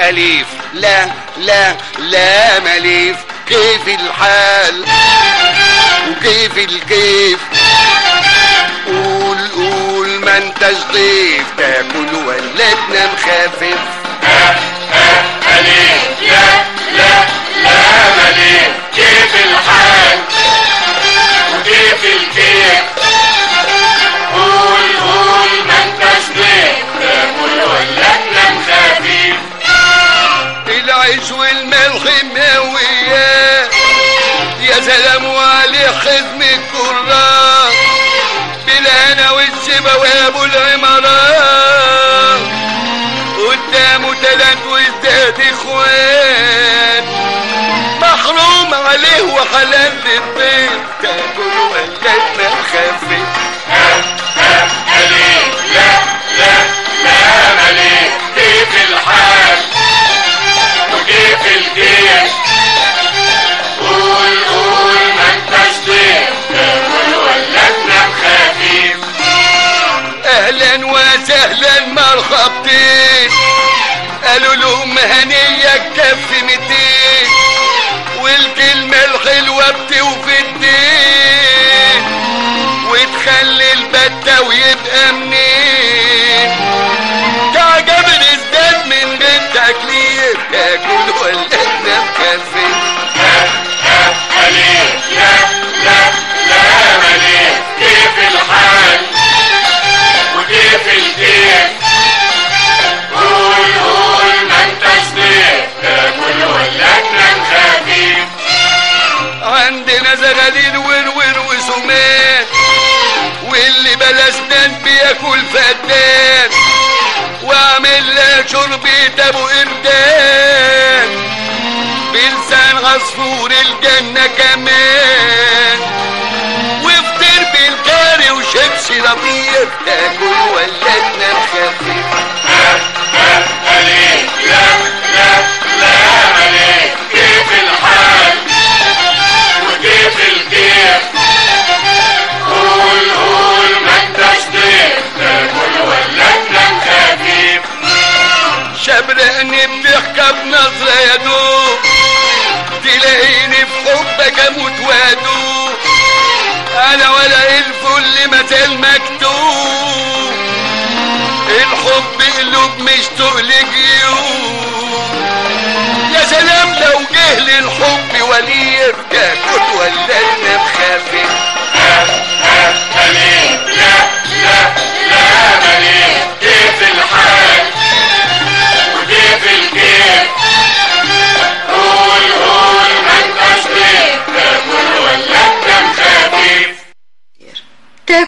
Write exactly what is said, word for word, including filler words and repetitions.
أليف، لا لا لا مليف. كيف الحال وكيف الكيف؟ قول قول ما انتش ضيف، تاكل ولا تنام خفيف؟ اه اه أليف، لا لا لا مليف. كيف الحال وكيف الكيف؟ قول قول ما انتش ضيف، تاكل ولا تنام خفيف؟ العيش والملح مهوية، يا سلام وعليه خدمة كرة، بالهنا والشبا وابو العمارات، قدامه تلات وازداد اخوات، محروم عليه وحلال للبيت، تاكل ولا تنام خفيف؟ اه اه أليف، لا لا لا مليف. كيف الحال وكيف الكيف؟ قول قول ما انتش ضيف، تاكل ولا تنام خفيف؟ اهلا وسهلا مرحبتين، قالوا لهم هنية كف ميتين، والكلمة الحلوة بتوفي الدين، وتخلي البتة ويبقى منين، تعجب ازداد من غير تكليف، تاكل ولا تنام خفيف؟ اه اه أليف، لا لا لا مليف. كيف الحال وكيف الكيف؟ قول قول ما انتش ضيف، تاكل ولا تنام خفيف؟ عندنا زغاليل ورور وسمان، واللي بلا اسنان بياكل فدان، واعمل لها شربة ابو قردان، بلسان عصفور الجنة كمان، وفطر بالكاري وشبشي لطيف، تاكل ولا تنام خفيف؟ اه اه أليف، لا لا لا مليف. كيف الحال وكيف الكيف؟ قول قول ما انتش ضيف، تاكل ولا تنام خفيف؟ شبرقني بضحكة بنظرة يا دوب، تلاقيني في حبك اموت وادوب، انا ولا الفل مثل مكتوب، الحب قلوب مش تقل جيوب، يا سلام لو جه للحب وليف، تاكل ولا